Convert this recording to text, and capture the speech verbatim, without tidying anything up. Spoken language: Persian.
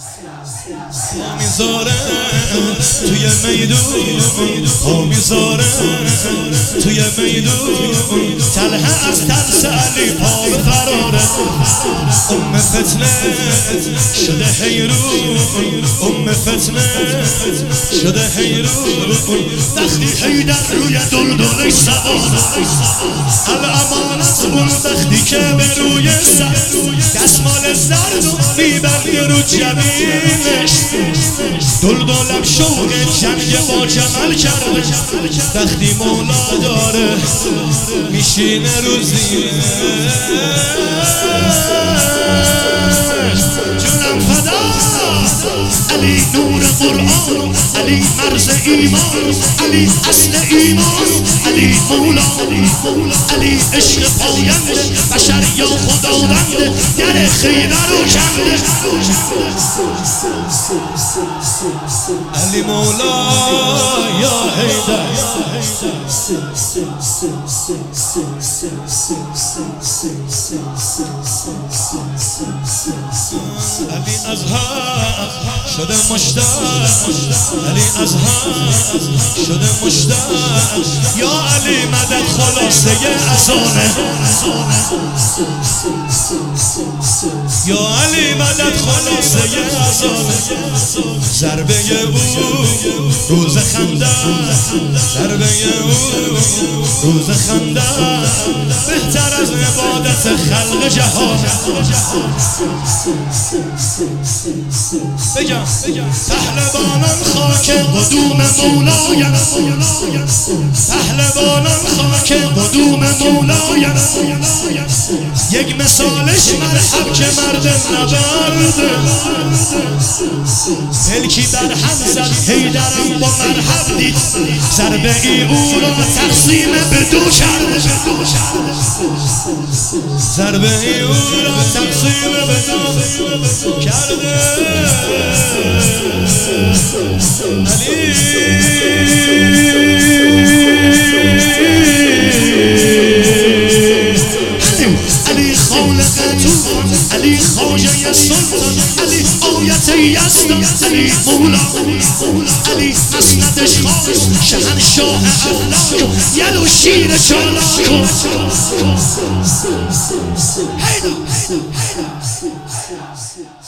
پا میذاره توی میدون، پا میذاره توی میدون، تله از ترس علی پا به فراره. ام فتنه شده حیرون، ام فتنه شده حیرون، وقتی حیدر روی دلدلش سواره. الامانت اون وقتی که به روی سر دستمال زرد و میبرد رو جبینش، دلدلم شوق جنگ با جمل کرده. وقتی مولا داره میشینه روزی جونم فدا. علی نور قرآن، علی مرز ایمان، علی اصل ایمان، علی مولا، علی عشق پاینده بشر یا خداونده، در خیره رو کنده. علی مولا یا حیدر، علی ازهر شده مشتاق، علی ازهر شده مشتاق. یا علی مدد خلاصه ازانه، یا علی مدد خلاصه ازانه. ضربه او روز خنده، ضربه او روز خنده، بهتر از عبادت خلق جهان. بگم پهلوانان خاک قدوم مولایم، پهلوانان خاک قدوم مولایم. یک مثالش مرحب که مرد نبرده، ملکی در هم زد حیدرم با مرحب دید، ضربه ای او را تقسیم به دو کرد، ضربه ای او را تقسیم به دو کرده. علی علی خالق طوفان، علی خواجه سلطان، علی آیت یزدان، علی مولا، علی مسندش خاص شهنشاه اخلاق، یل و شیر چالاک. هیدا